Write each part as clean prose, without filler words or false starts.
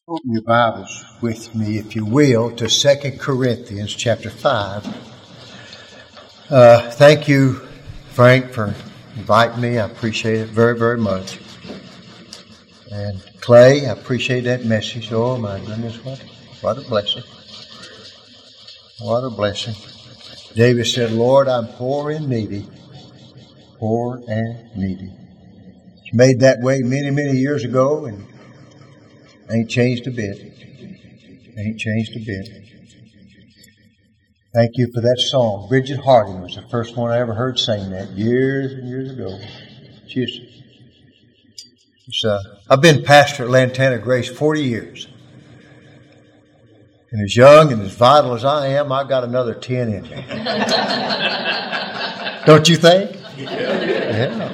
Open your Bibles with me, if you will, to 2 Corinthians chapter 5. Thank you, Frank, for inviting me. I appreciate it very, very much. And Clay, I appreciate that message. Oh, my goodness, what a blessing. What a blessing. David said, Lord, I'm poor and needy. Poor and needy. It's made that way many, many years ago, and ain't changed a bit. Ain't changed a bit. Thank you for that song. Bridget Harding was the first one I ever heard sing that years and years ago. I've been pastor at Lantana Grace 40 years. And as young and as vital as I am, I got another 10 in me. Don't you think? Yeah.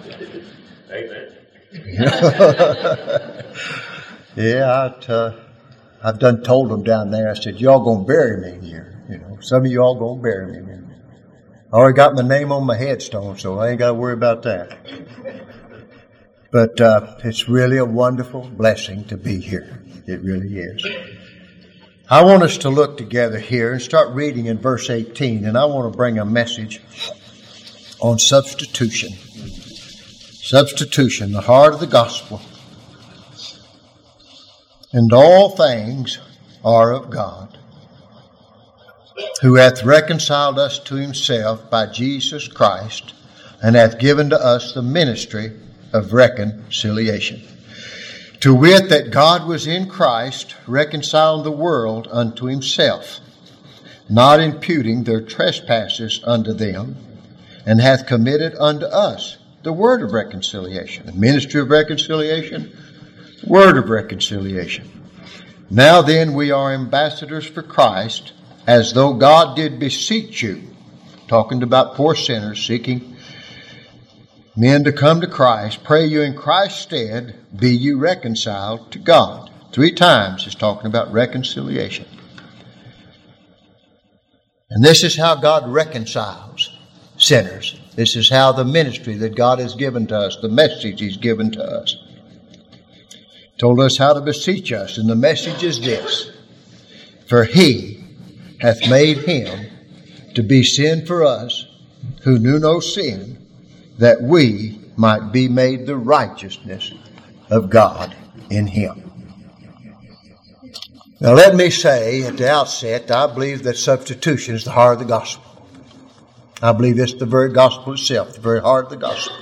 Amen. Yeah, I've done told them down there, I said, y'all gonna bury me here. You know, some of y'all gonna bury me. I already got my name on my headstone, so I ain't got to worry about that. But it's really a wonderful blessing to be here. It really is. I want us to look together here and start reading in verse 18, and I want to bring a message on substitution. Substitution, the heart of the gospel. And all things are of God, who hath reconciled us to himself by Jesus Christ, and hath given to us the ministry of reconciliation. To wit, that God was in Christ, reconciling the world unto himself, not imputing their trespasses unto them, and hath committed unto us the word of reconciliation, the ministry of reconciliation, word of reconciliation. Now then, we are ambassadors for Christ, as though God did beseech you, talking about poor sinners seeking men to come to Christ. Pray you in Christ's stead, be you reconciled to God. 3 times it's talking about reconciliation. And this is how God reconciles sinners. This is how the ministry that God has given to us, the message he's given to us, told us how to beseech us. And the message is this: for he hath made him to be sin for us, who knew no sin, that we might be made the righteousness of God in him. Now let me say at the outset, I believe that substitution is the heart of the gospel. I believe it's the very gospel itself, the very heart of the gospel.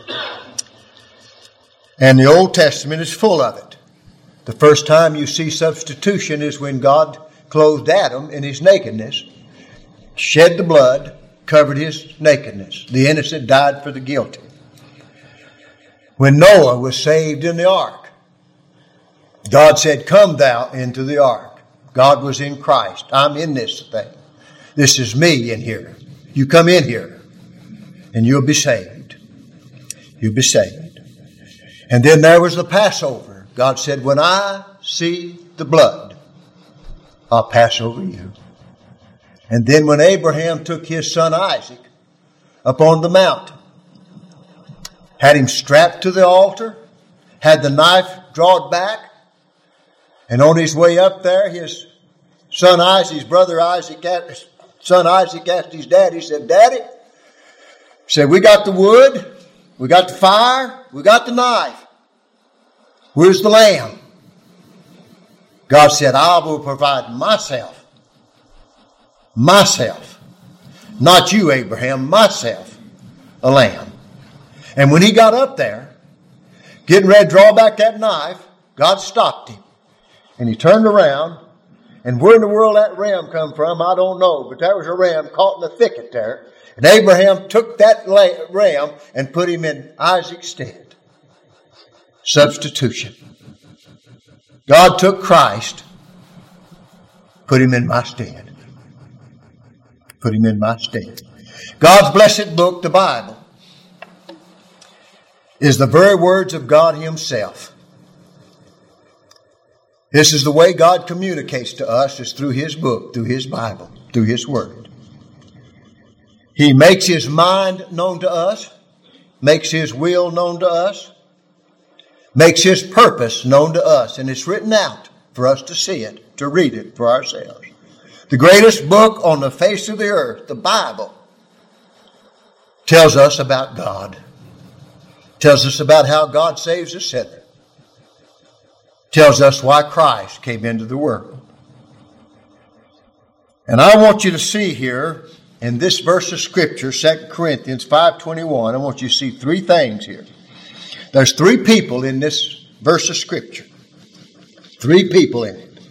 And the Old Testament is full of it. The first time you see substitution is when God clothed Adam in his nakedness, shed the blood, covered his nakedness. The innocent died for the guilty. When Noah was saved in the ark, God said, come thou into the ark. God was in Christ. I'm in this thing. This is me in here. You come in here and you'll be saved. You'll be saved. And then there was the Passover. God said, when I see the blood, I'll pass over you. And then when Abraham took his son Isaac up on the mountain, had him strapped to the altar, had the knife drawn back, and on his way up there, his son Isaac, his brother Isaac, son Isaac asked his dad, he said, Daddy, we got the wood, we got the fire, we got the knife. Where's the lamb? God said, I will provide myself. Myself. Not you, Abraham, myself. A lamb. And when he got up there, getting ready to draw back that knife, God stopped him. And he turned around, and where in the world that ram come from, I don't know. But there was a ram caught in the thicket there. And Abraham took that ram and put him in Isaac's stead. Substitution. God took Christ, put him in my stead. Put him in my stead. God's blessed book, the Bible, is the very words of God himself. This is the way God communicates to us, is through his book, through his Bible, through his word. He makes his mind known to us, makes his will known to us, makes his purpose known to us, and it's written out for us to see it, to read it for ourselves. The greatest book on the face of the earth, the Bible, tells us about God. Tells us about how God saves a sinner. Tells us why Christ came into the world. And I want you to see here in this verse of Scripture, 2 Corinthians 5:21, I want you to see three things here. There's three people in this verse of Scripture. Three people in it.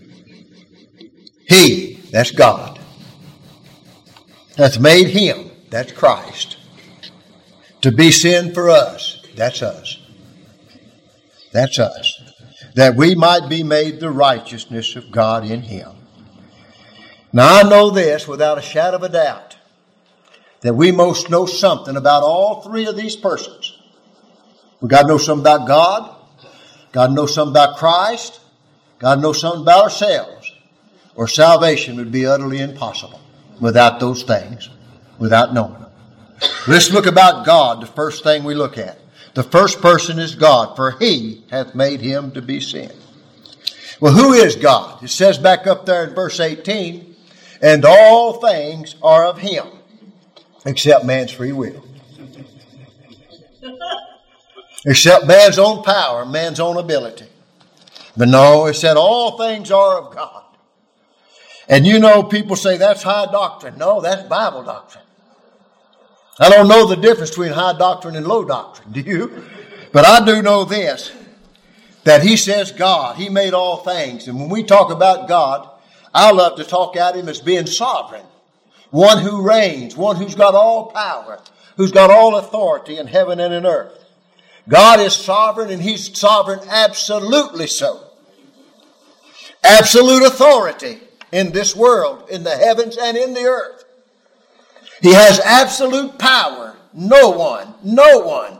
He, that's God. That's made him, that's Christ. To be sin for us, that's us. That's us. That we might be made the righteousness of God in him. Now I know this without a shadow of a doubt, that we most know something about all three of these persons. We got to know something about God. Got to know something about Christ. Got to know something about ourselves. Or salvation would be utterly impossible without those things, without knowing them. Let's look about God, the first thing we look at. The first person is God, for he hath made him to be sin. Well, who is God? It says back up there in verse 18, and all things are of him, except man's free will. Except man's own power, man's own ability. But no, it said all things are of God. And you know, people say that's high doctrine. No, that's Bible doctrine. I don't know the difference between high doctrine and low doctrine, do you? But I do know this, that he says God, he made all things. And when we talk about God, I love to talk at him as being sovereign. One who reigns, one who's got all power, who's got all authority in heaven and in earth. God is sovereign, and he's sovereign absolutely so. Absolute authority in this world, in the heavens and in the earth. He has absolute power. No one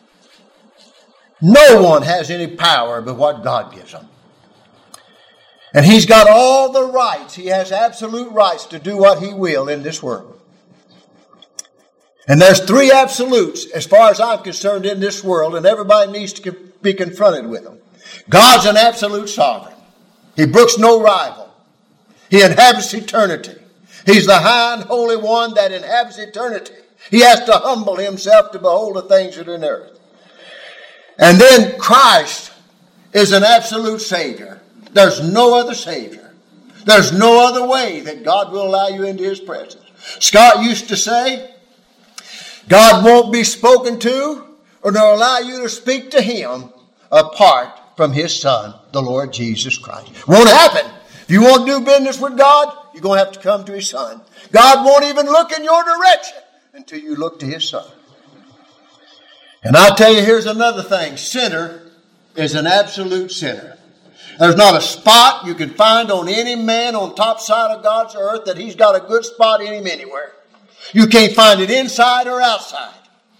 has any power but what God gives them. And he's got all the rights. He has absolute rights to do what he will in this world. And there's three absolutes, as far as I'm concerned, in this world, and everybody needs to be confronted with them. God's an absolute sovereign. He brooks no rival. He inhabits eternity. He's the high and holy one that inhabits eternity. He has to humble himself to behold the things that are in the earth. And then Christ is an absolute Savior. There's no other Savior. There's no other way that God will allow you into his presence. Scott used to say, God won't be spoken to or nor allow you to speak to him apart from his Son, the Lord Jesus Christ. Won't happen. If you want to do business with God, you're going to have to come to his Son. God won't even look in your direction until you look to his Son. And I'll tell you, here's another thing. Sinner is an absolute sinner. There's not a spot you can find on any man on top side of God's earth that he's got a good spot in him anywhere. You can't find it inside or outside.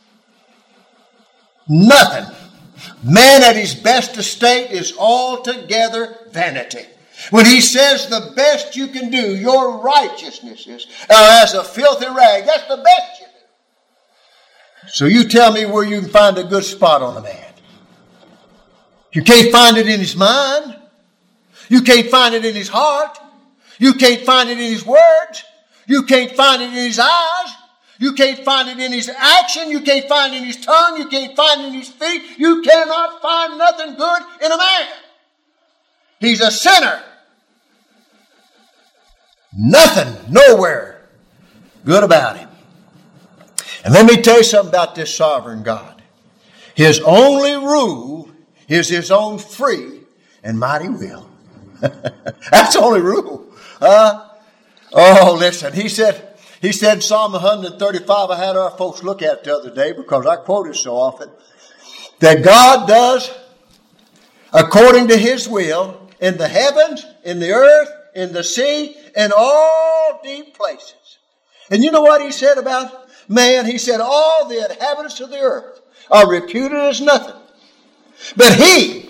Nothing. Man at his best estate is altogether vanity. When he says the best you can do, your righteousness is as a filthy rag. That's the best you do. So you tell me where you can find a good spot on a man. You can't find it in his mind. You can't find it in his heart. You can't find it in his words. You can't find it in his eyes. You can't find it in his action. You can't find it in his tongue. You can't find it in his feet. You cannot find nothing good in a man. He's a sinner. Nothing, nowhere good about him. And let me tell you something about this sovereign God. His only rule is his own free and mighty will. That's the only rule. Oh, listen, he said in Psalm 135, I had our folks look at it the other day because I quote it so often, that God does according to his will in the heavens, in the earth, in the sea, in all deep places. And you know what he said about man? He said all the inhabitants of the earth are reputed as nothing. But he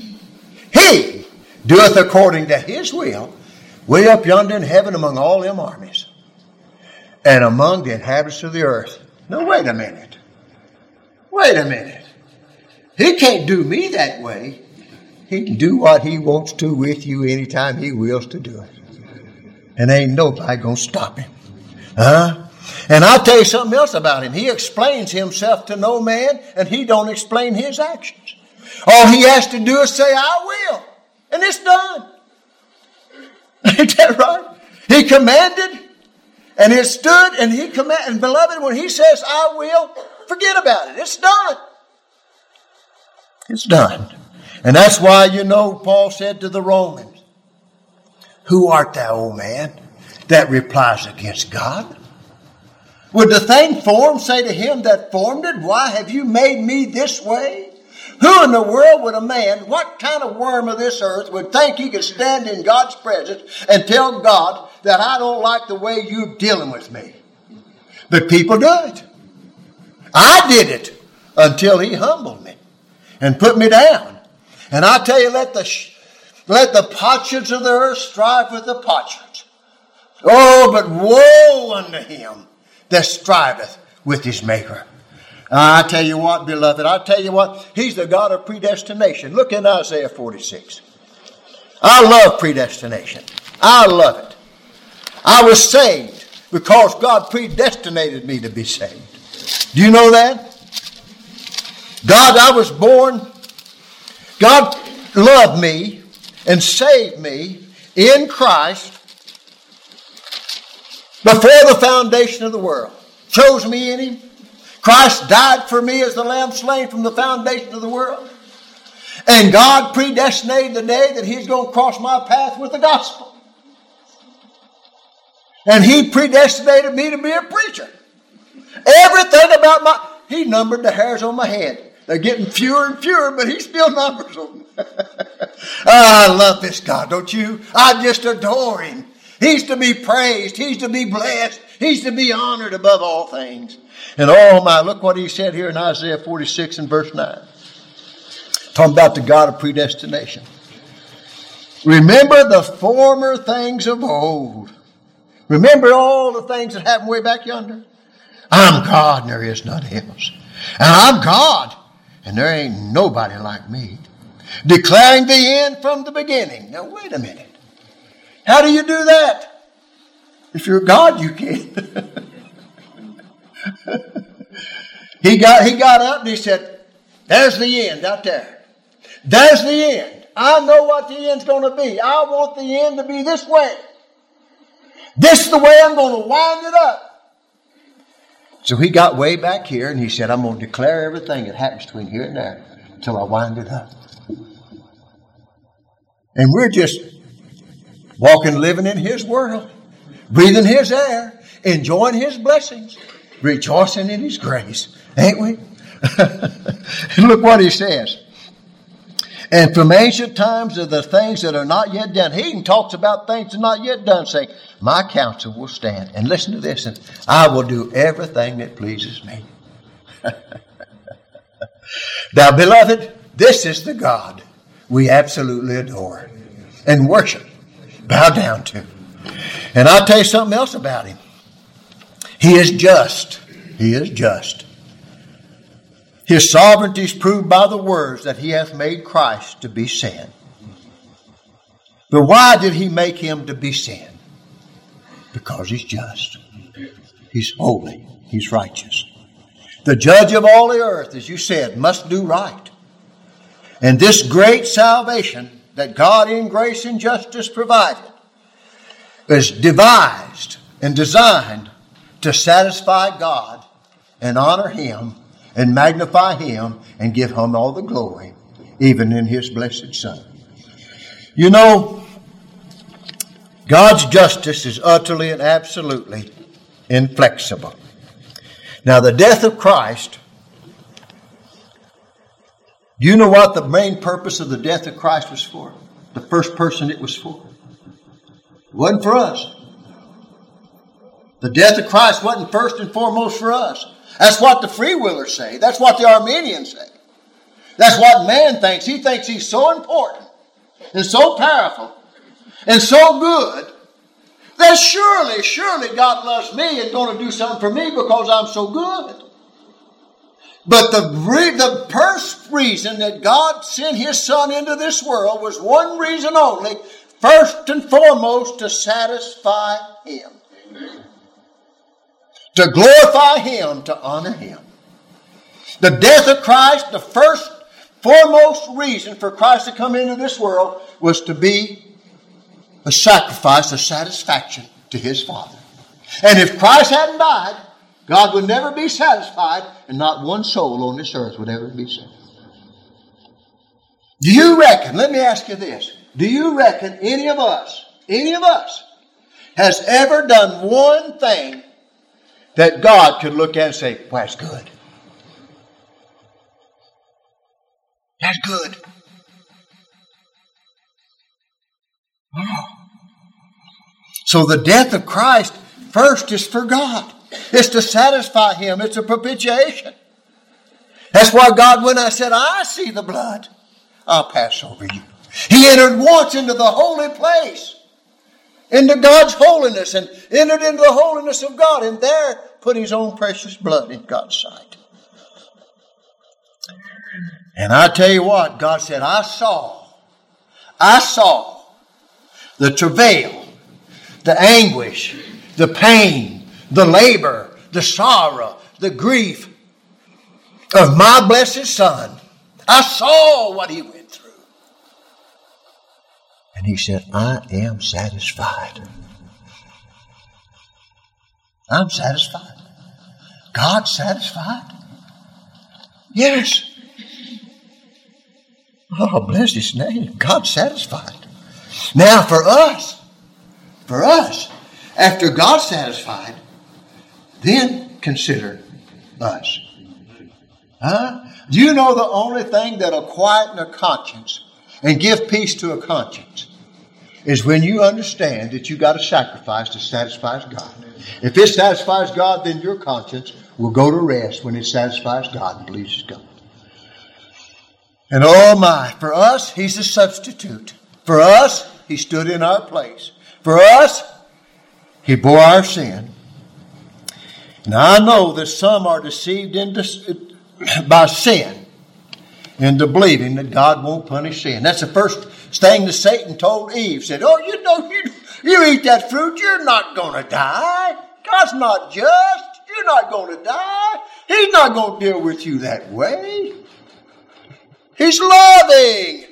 doeth according to his will, way up yonder in heaven among all them armies, and among the inhabitants of the earth. Now, wait a minute. He can't do me that way. He can do what He wants to with you anytime He wills to do it. And ain't nobody going to stop Him. And I'll tell you something else about Him. He explains Himself to no man, and He don't explain His actions. All He has to do is say, I will. And it's done. Ain't that right? He commanded, and it stood, and He commanded. And beloved, when He says, I will, forget about it. It's done. It's done. And that's why, Paul said to the Romans, who art thou, O man, that replies against God? Would the thing formed say to him that formed it, why have you made me this way? Who in the world would a man, what kind of worm of this earth would think he could stand in God's presence and tell God that I don't like the way you're dealing with me? But people do it. I did it until He humbled me and put me down. And I tell you, let the potsherds of the earth strive with the potsherds. Oh, but woe unto him that striveth with his Maker. I tell you what, beloved, He's the God of predestination. Look in Isaiah 46. I love predestination. I love it. I was saved because God predestinated me to be saved. Do you know that? I was born. God loved me and saved me in Christ before the foundation of the world. Chose me in Him. Christ died for me as the lamb slain from the foundation of the world. And God predestinated the day that He's going to cross my path with the gospel. And He predestinated me to be a preacher. Everything about He numbered the hairs on my head. They're getting fewer and fewer, but He still numbers them. I love this God, don't you? I just adore Him. He's to be praised. He's to be blessed. He's to be honored above all things. And oh my, look what He said here in Isaiah 46 and verse 9. Talking about the God of predestination. Remember the former things of old. Remember all the things that happened way back yonder. I'm God and there is none else. And I'm God and there ain't nobody like me. Declaring the end from the beginning. Now wait a minute. How do you do that? If you're God, you can. He got up and he said, there's the end out there. There's the end. I know what the end's going to be. I want the end to be this way. This is the way I'm going to wind it up. So He got way back here and He said, I'm going to declare everything that happens between here and there until I wind it up. And we're just walking, living in His world, breathing His air, enjoying His blessings, rejoicing in His grace. Ain't we? And look what He says. And from ancient times of the things that are not yet done. He even talks about things that are not yet done, saying, my counsel will stand. And listen to this, and I will do everything that pleases me. Now, beloved, this is the God we absolutely adore and worship, bow down to. And I'll tell you something else about Him. He is just. He is just. His sovereignty is proved by the words that He hath made Christ to be sin. But why did He make Him to be sin? Because He's just. He's holy. He's righteous. The judge of all the earth, as you said, must do right. And this great salvation that God in grace and justice provided is devised and designed to satisfy God and honor Him and magnify Him and give Him all the glory, even in His blessed Son. You know, God's justice is utterly and absolutely inflexible. Now, the death of Christ, do you know what the main purpose of the death of Christ was for? The first person it was for. It wasn't for us. The death of Christ wasn't first and foremost for us. That's what the free willers say. That's what the Arminians say. That's what man thinks. He thinks he's so important and so powerful and so good that surely God loves me and going to do something for me because I'm so good. But the first reason that God sent His Son into this world was one reason only, first and foremost, to satisfy Him. Amen. To glorify Him, to honor Him. The death of Christ, the first, foremost reason for Christ to come into this world was to be a sacrifice, a satisfaction to His Father. And if Christ hadn't died, God would never be satisfied, and not one soul on this earth would ever be saved. Do you reckon, let me ask you this, do you reckon any of us, has ever done one thing that God could look at and say, well, that's good. That's good. Oh. So the death of Christ first is for God. It's to satisfy Him. It's a propitiation. That's why God, when I said, I see the blood, I'll pass over you. He entered once into the holy place, into God's holiness, and entered into the holiness of God, and there put His own precious blood in God's sight. And I tell you what, God said, I saw the travail, the anguish, the pain, the labor, the sorrow, the grief of my blessed Son. I saw what He went through. And He said, I am satisfied. I'm satisfied. God's satisfied? Yes. Oh, bless His name. God's satisfied. Now for us, after God's satisfied, then consider us. Do you know the only thing that'll quieten a conscience and give peace to a conscience is when you understand that you got a sacrifice that satisfies God. If it satisfies God, then your conscience will go to rest when it satisfies God and pleases God. And oh my, for us, He's a substitute. For us, He stood in our place. For us, He bore our sin. Now I know that some are deceived by sin into believing that God won't punish sin. That's the first thing that Satan told Eve. Said, oh, you eat that fruit, you're not going to die. God's not just. You're not going to die. He's not going to deal with you that way. He's loving.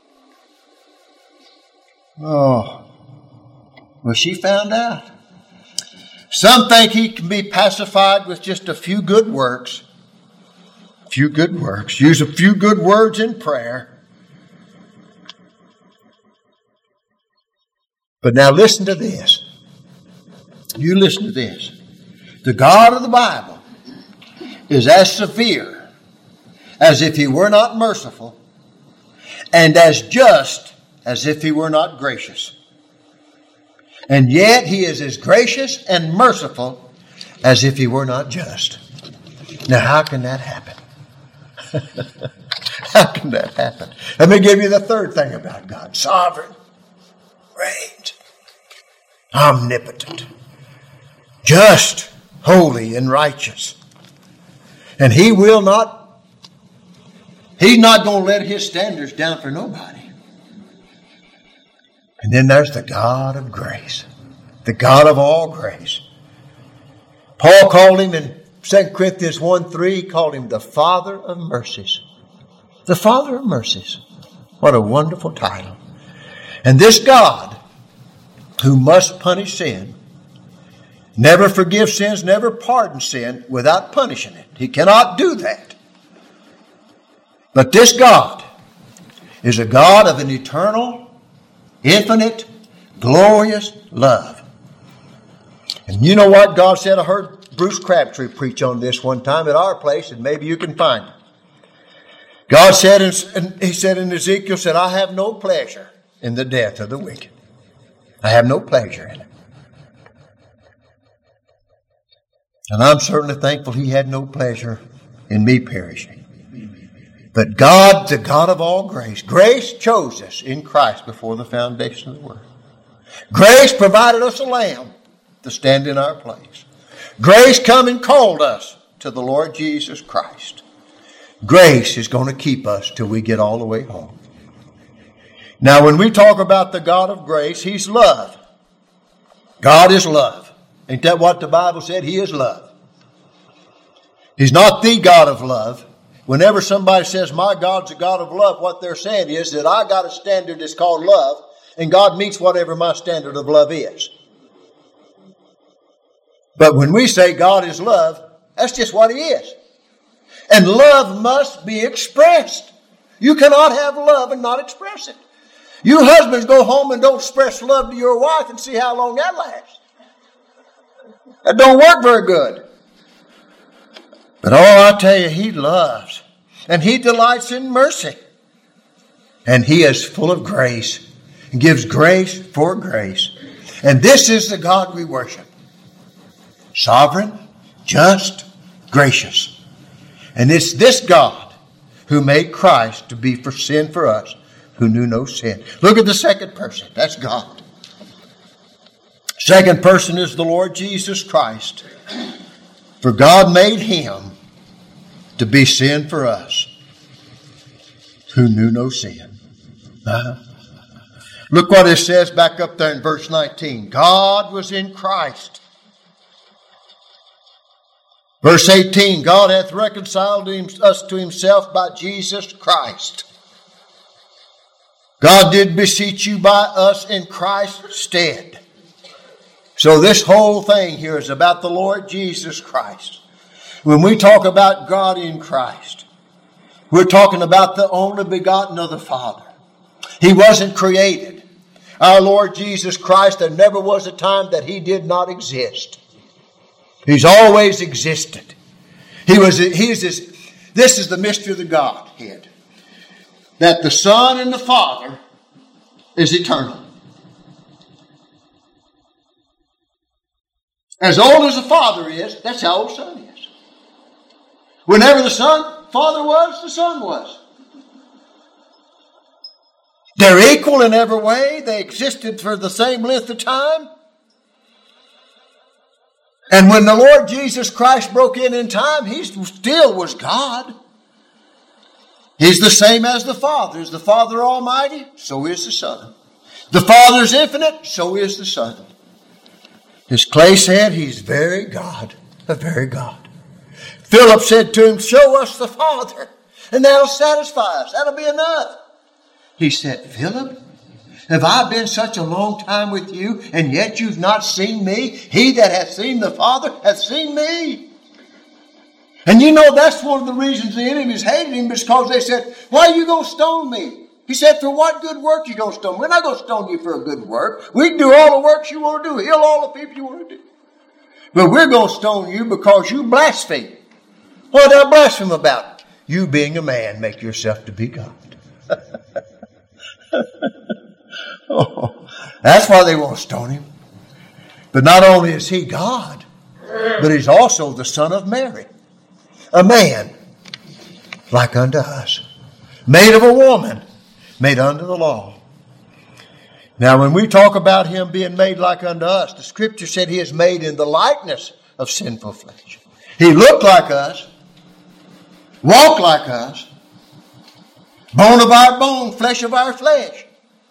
Oh. Well, she found out. Some think He can be pacified with just a few good works. Few good works. Use a few good words in prayer. But now listen to this. You listen to this. The God of the Bible is as severe as if He were not merciful, and as just as if He were not gracious. And yet He is as gracious and merciful as if He were not just. Now how can that happen? How can that happen? Let me give you the third thing about God. Sovereign, reigns, omnipotent, just, holy, and righteous. And He's not going to let His standards down for nobody. And then there's the God of grace, the God of all grace. Paul called Him in 2 Corinthians 1:3, he called Him the Father of mercies. The Father of mercies. What a wonderful title. And this God, who must punish sin, never forgives sins, never pardons sin without punishing it. He cannot do that. But this God is a God of an eternal, infinite, glorious love. And you know what God said? I heard Bruce Crabtree preach on this one time at our place, and maybe you can find it. God said, He said in Ezekiel, said, I have no pleasure in the death of the wicked. I have no pleasure in it. And I'm certainly thankful He had no pleasure in me perishing. But God, the God of all grace, grace chose us in Christ before the foundation of the world. Grace provided us a lamb to stand in our place. Grace come and called us to the Lord Jesus Christ. Grace is going to keep us till we get all the way home. Now, when we talk about the God of grace, He's love. God is love. Ain't that what the Bible said? He is love. He's not the God of love. Whenever somebody says, my God's a God of love, what they're saying is that I got a standard that's called love, and God meets whatever my standard of love is. But when we say God is love, that's just what He is. And love must be expressed. You cannot have love and not express it. You husbands go home and don't express love to your wife and see how long that lasts. That don't work very good. But I tell you, He loves. And He delights in mercy. And He is full of grace. And gives grace for grace. And this is the God we worship. Sovereign, just, gracious. And it's this God who made Christ to be for sin for us, who knew no sin. Look at the second person. That's God. Second person is the Lord Jesus Christ. For God made Him to be sin for us, who knew no sin. Look what it says back up there in verse 19. God was in Christ. Verse 18, God hath reconciled us to Himself by Jesus Christ. God did beseech you by us in Christ's stead. So this whole thing here is about the Lord Jesus Christ. When we talk about God in Christ, we're talking about the only begotten of the Father. He wasn't created. Our Lord Jesus Christ, there never was a time that He did not exist. He's always existed. This is the mystery of the Godhead. That the Son and the Father is eternal. As old as the Father is, that's how old the Son is. Whenever the Father was, the Son was. They're equal in every way. They existed for the same length of time. And when the Lord Jesus Christ broke in time, He still was God. He's the same as the Father. Is the Father almighty? So is the Son. The Father is infinite? So is the Son. As Clay said, He's very God, a very God. Philip said to Him, show us the Father, and that'll satisfy us. That'll be enough. He said, Philip, have I been such a long time with you, and yet you've not seen me? He that hath seen the Father hath seen me. And you know that's one of the reasons the enemies hated Him, because they said, why are you going to stone me? He said, for what good work you going to stone me? We're not going to stone you for a good work. We can do all the works you want to do, heal all the people you want to do. But we're going to stone you because you blaspheme. What did I blaspheme about? You being a man, make yourself to be God. Oh, that's why they want to stone Him. But not only is He God, but He's also the Son of Mary. A man like unto us. Made of a woman. Made under the law. Now when we talk about Him being made like unto us, the Scripture said He is made in the likeness of sinful flesh. He looked like us. Walked like us. Bone of our bone, flesh of our flesh.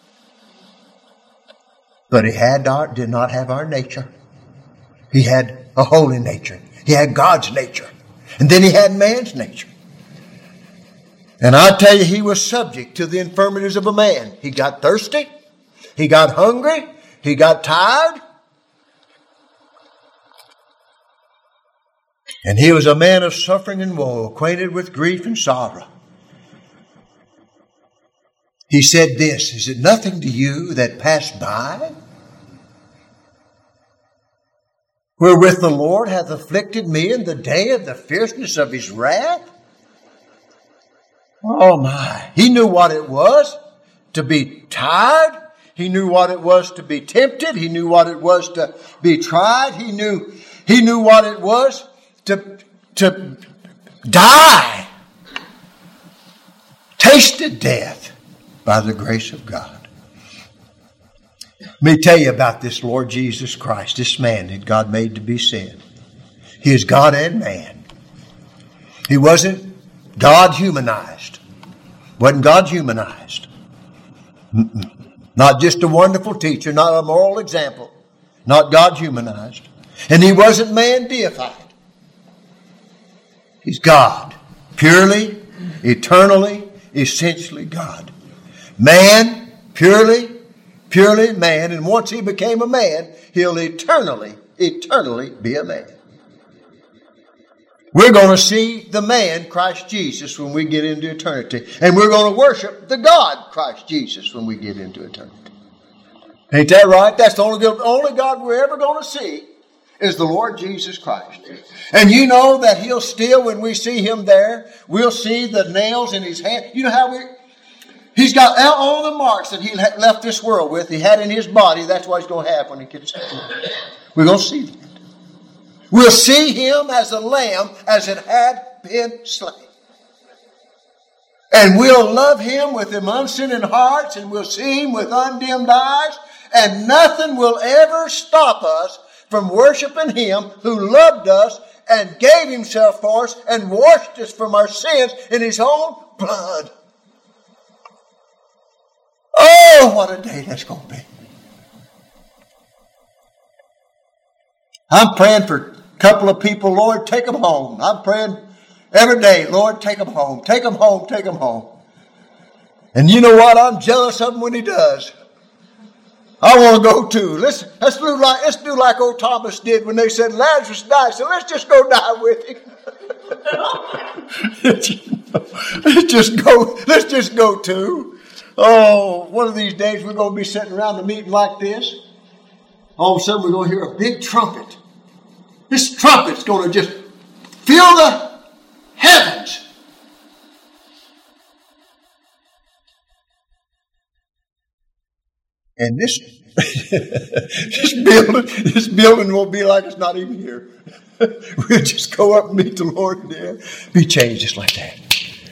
But He did not have our nature. He had a holy nature. He had God's nature. And then He had man's nature. And I tell you, He was subject to the infirmities of a man. He got thirsty. He got hungry. He got tired. And He was a man of suffering and woe, acquainted with grief and sorrow. He said this, is it nothing to you that passed by? Wherewith the Lord hath afflicted me in the day of the fierceness of His wrath? Oh my. He knew what it was to be tired. He knew what it was to be tempted. He knew what it was to be tried. He knew what it was to die. Tasted death by the grace of God. Let me tell you about this Lord Jesus Christ, this man that God made to be sin. He is God and man. He wasn't God humanized. Wasn't God humanized? Not just a wonderful teacher, not a moral example. Not God humanized. And he wasn't man deified. He's God. Purely, eternally, essentially God. Man, purely man. And once he became a man, he'll eternally be a man. We're going to see the man, Christ Jesus, when we get into eternity. And we're going to worship the God, Christ Jesus, when we get into eternity. Ain't that right? That's the only God we're ever going to see is the Lord Jesus Christ. And you know that he'll still, when we see him there, we'll see the nails in his hand. You know how he's got all the marks that he left this world with. He had in his body. That's what he's going to have when he gets out. We're going to see that. We'll see him as a lamb as it had been slain. And we'll love him with them unsinning hearts, and we'll see him with undimmed eyes, and nothing will ever stop us from worshiping him who loved us and gave himself for us and washed us from our sins in his own blood. Oh, what a day that's going to be. I'm praying for a couple of people, Lord, take them home. I'm praying every day, Lord, take them home. Take them home, take them home. And you know what? I'm jealous of him when he does. I want to go too. Let's do like old Thomas did when they said Lazarus died. So let's just go die with him. Let's just go too. Oh, one of these days we're going to be sitting around a meeting like this. All of a sudden we're going to hear a big trumpet. This trumpet's going to just fill the heavens. And this building will be like it's not even here. We'll just go up and meet the Lord there. Be changed just like that.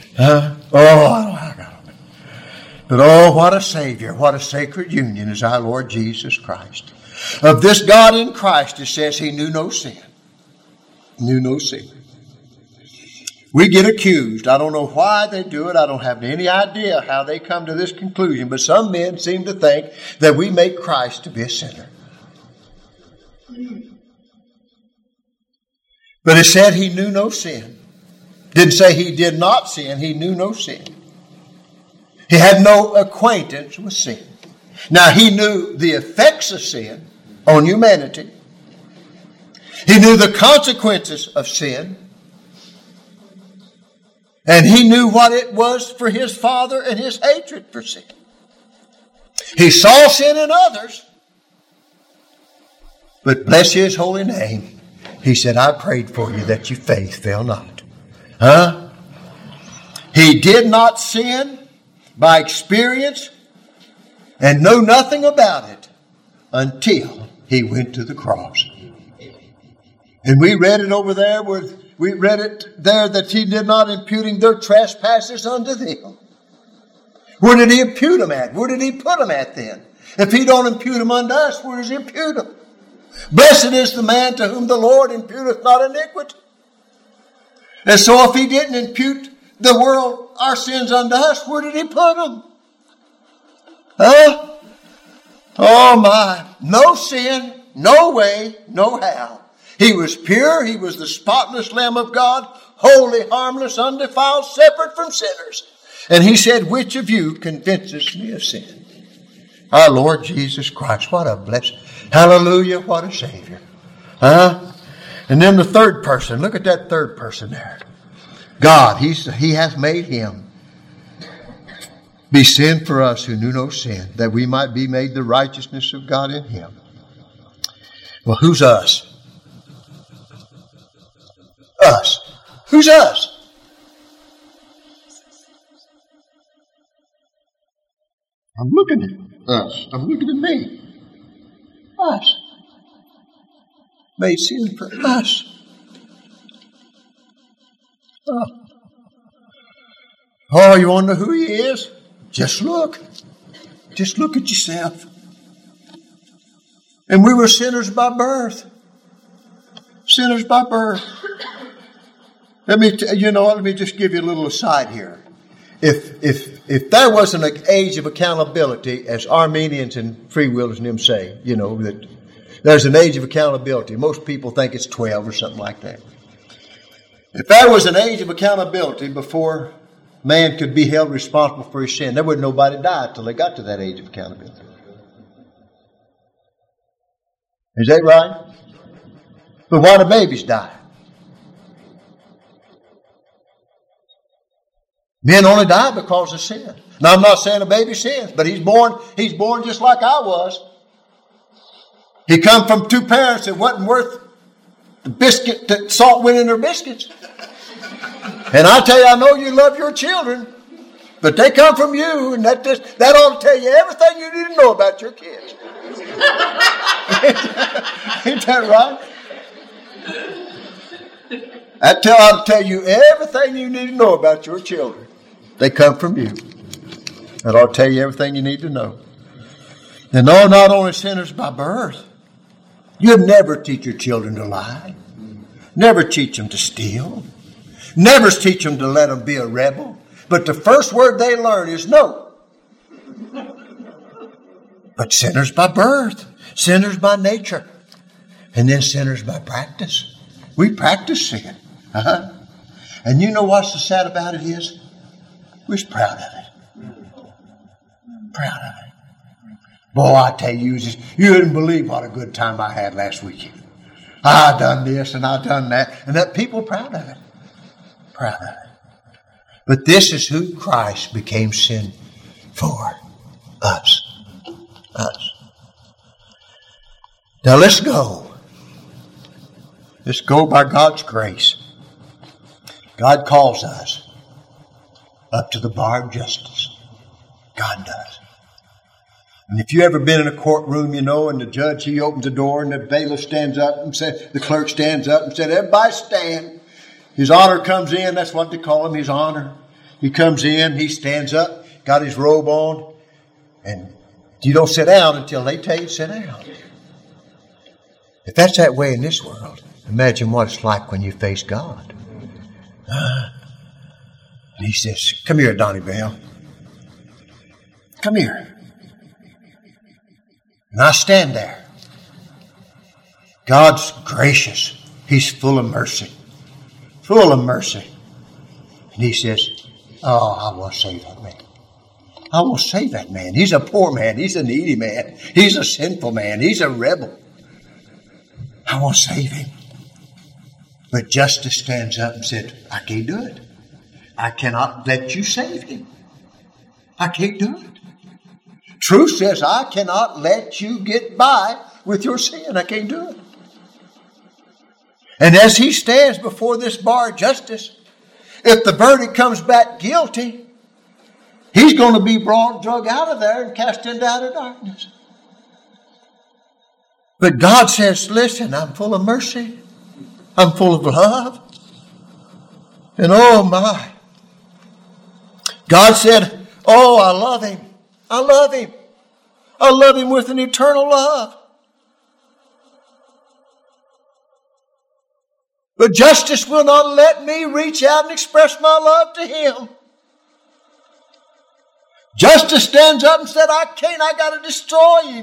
But oh, what a Savior, what a sacred union is our Lord Jesus Christ. Of this God in Christ, it says he knew no sin. Knew no sin. We get accused. I don't know why they do it. I don't have any idea how they come to this conclusion. But some men seem to think that we make Christ to be a sinner. But it said he knew no sin. Didn't say he did not sin. He knew no sin. He had no acquaintance with sin. Now he knew the effects of sin on humanity. He knew the consequences of sin. And he knew what it was for his Father and his hatred for sin. He saw sin in others. But bless his holy name. He said, I prayed for you that your faith fail not. He did not sin by experience and know nothing about it until he went to the cross. And we read it over there we read it there that he did not imputing their trespasses unto them. Where did he impute them at? Where did he put them at then? If he don't impute them unto us, where does he impute them? Blessed is the man to whom the Lord imputeth not iniquity. And so if he didn't impute the world, our sins unto us, where did he put them? Oh my. No sin, no way, no how. He was pure. He was the spotless Lamb of God, holy, harmless, undefiled, separate from sinners. And he said, which of you convinces me of sin? Our Lord Jesus Christ. What a blessing. Hallelujah. What a Savior. And then the third person. Look at that third person there. God. He hath made him be sin for us who knew no sin, that we might be made the righteousness of God in him. Well, who's us? Us. Who's us? I'm looking at us. I'm looking at me. Us. Made sin for us. Oh, you want to know who he is? Just look. Just look at yourself. And we were sinners by birth. Sinners by birth. Let me just give you a little aside here. If there wasn't an age of accountability, as Armenians and free willers and them say, that there's an age of accountability. Most people think it's 12 or something like that. If there was an age of accountability before man could be held responsible for his sin, there wouldn't nobody die until they got to that age of accountability. Is that right? But why do babies die? Men only die because of sin. Now, I'm not saying a baby sins, but he's born just like I was. He come from two parents that wasn't worth the biscuit that salt went in their biscuits. And I tell you, I know you love your children, but they come from you, and that ought to tell you everything you need to know about your kids. Ain't that right? That ought to tell you everything you need to know about your children. They come from you. That ought to tell you everything you need to know. And no, not only sinners by birth. You'd never teach your children to lie. Never teach them to steal. Never teach them to let them be a rebel. But the first word they learn is no. But sinners by birth. Sinners by nature. And then sinners by practice. We practice sin. And you know what's so sad about it is? We're proud of it. Proud of it. Boy, I tell you, you wouldn't believe what a good time I had last weekend. I done this and I done that. And that people proud of it. Proud of it. But this is who Christ became sin for. Us. Us. Now let's go. Let's go by God's grace. God calls us up to the bar of justice. God does. And if you ever been in a courtroom, and the judge, he opens the door and the bailiff stands up and says, the clerk stands up and said, everybody stand. His honor comes in. That's what they call him, his honor. He comes in, he stands up, got his robe on, and you don't sit down until they tell you to sit down. If that's that way in this world, imagine what it's like when you face God. And he says, come here, Donnie Bell. Come here. And I stand there. God's gracious. He's full of mercy. Full of mercy. And he says, oh, I will save that man. I will save that man. He's a poor man. He's a needy man. He's a sinful man. He's a rebel. I will save him. But justice stands up and said, I can't do it. I cannot let you save him. I can't do it. Truth says, I cannot let you get by with your sin. I can't do it. And as he stands before this bar of justice, if the verdict comes back guilty, he's going to be drug out of there and cast into outer darkness. But God says, listen, I'm full of mercy. I'm full of love. And oh my. God said, oh, I love him. I love him. I love him with an eternal love. But justice will not let me reach out and express my love to him. Justice stands up and said, I can't, I got to destroy him.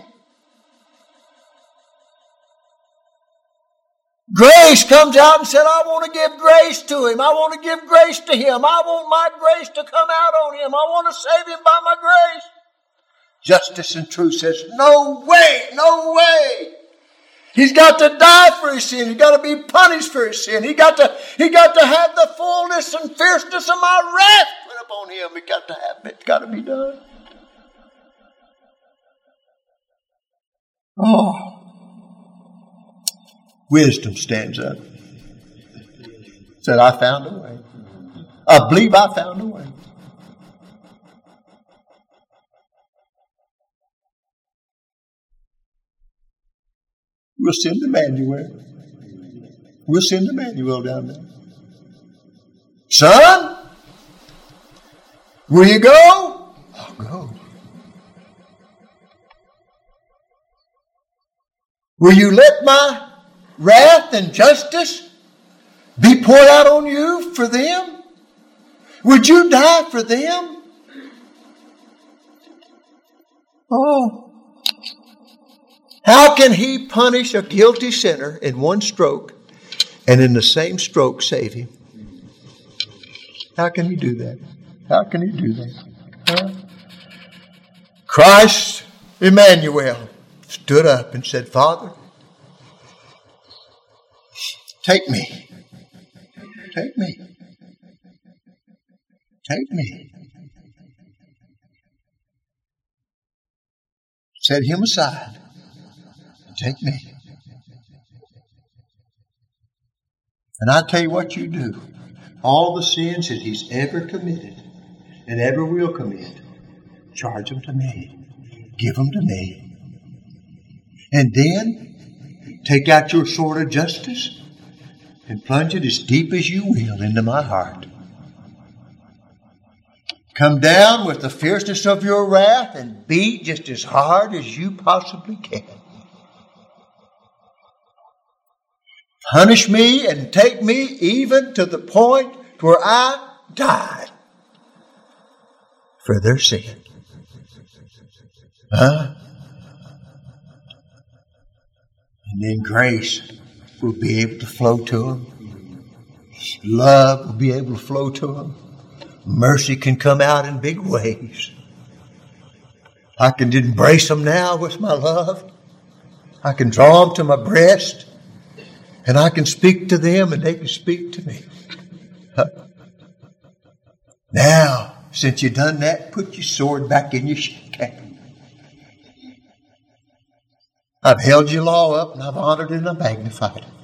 Grace comes out and said, I want to give grace to him. I want to give grace to him. I want my grace to come out on him. I want to save him by my grace. Justice and truth says, no way, no way. He's got to die for his sin. He's got to be punished for his sin. He got to have the fullness and fierceness of my wrath put upon him. He got to have it. It's got to be done. Oh. Wisdom stands up. Said, I found a way. I believe I found a way. We'll send Emmanuel. We'll send Emmanuel down there. Son, will you go? I'll go. Will you let my wrath and justice be poured out on you for them? Would you die for them? Oh. How can He punish a guilty sinner in one stroke and in the same stroke save him? How can He do that? How can He do that? Huh? Christ, Emmanuel, stood up and said, Father, take me. Take me. Take me. Set Him aside. Take me. And I tell you what you do. All the sins that He's ever committed and ever will commit, charge them to me. Give them to me. And then take out your sword of justice and plunge it as deep as you will into my heart. Come down with the fierceness of your wrath and beat just as hard as you possibly can. Punish me and take me even to the point where I die for their sin. And then grace will be able to flow to them. Love will be able to flow to them. Mercy can come out in big ways. I can embrace them now with my love. I can draw them to my breast. And I can speak to them and they can speak to me. Now, since you've done that, put your sword back in your cap. I've held your law up and I've honored it and I've magnified it.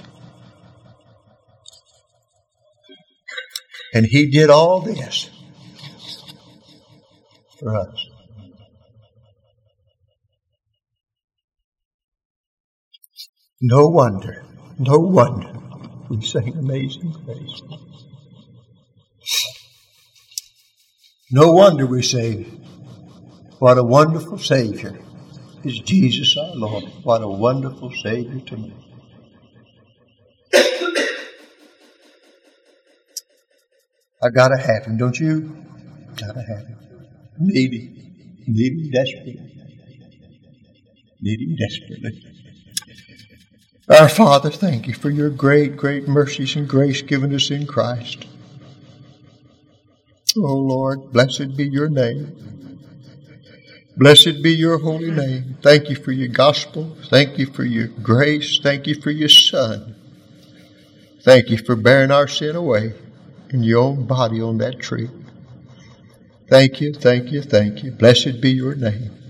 And He did all this for us. No wonder we sing Amazing Grace. No wonder we say, what a wonderful Savior is Jesus our Lord. What a wonderful Savior to me. I gotta have Him, don't you? Gotta have Him. Need Him desperately. Need Him desperately. Our Father, thank You for Your great, great mercies and grace given us in Christ. Oh Lord, blessed be Your name. Blessed be Your holy name. Thank You for Your gospel. Thank You for Your grace. Thank You for Your Son. Thank You for bearing our sin away in Your own body on that tree. Thank You, thank You, thank You. Blessed be Your name.